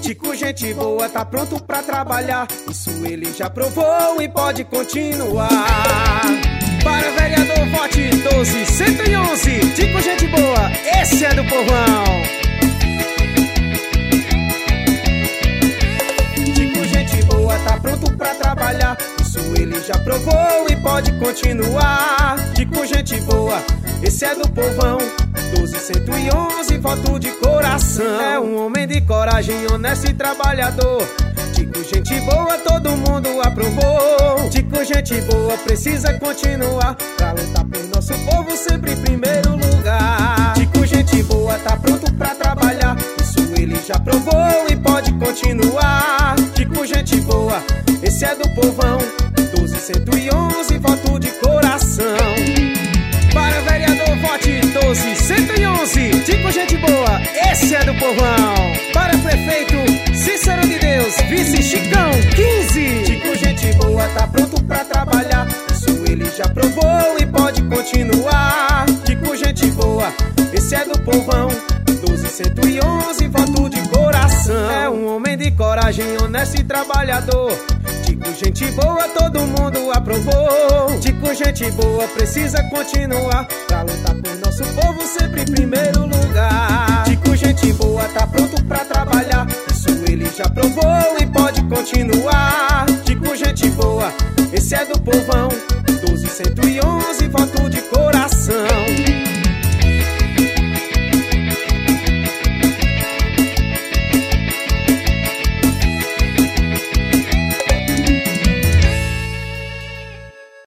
Tico, gente boa, tá pronto pra trabalhar. Isso ele já provou e pode continuar. Para vereador, vote 12.111. Tico, gente boa, esse é do povão. Tico, gente boa, tá pronto pra trabalhar. Isso ele já provou e pode continuar. Tico, gente boa, esse é do povão. 12.111, voto de coração. É um homem de coragem, honesto e trabalhador. Tico, gente boa, todo mundo aprovou. Tico, gente boa, precisa continuar pra lutar por nosso povo, sempre em primeiro lugar. Tico, gente boa, tá pronto pra trabalhar. Isso ele já provou e pode continuar. Tico, gente boa, esse é do povão. 12.111, voto de coração. Para vereador, vote 12.111. Tico, gente boa, esse é do povão. Para prefeito, Cícero de Deus, vice Chicão, 15. Tico, gente boa, tá pronto pra trabalhar. Isso ele já provou e pode continuar. Tico, gente boa, esse é do povão. 12.111, voto de coração. É um homem de coragem, honesto e trabalhador. Tico, gente boa, todo mundo aprovou. Tico, gente boa, precisa continuar pra lutar por nosso povo, sempre em primeiro lugar. Tico, gente boa, tá pronto pra trabalhar. Isso ele já provou e pode continuar. Tico, gente boa, esse é do povão.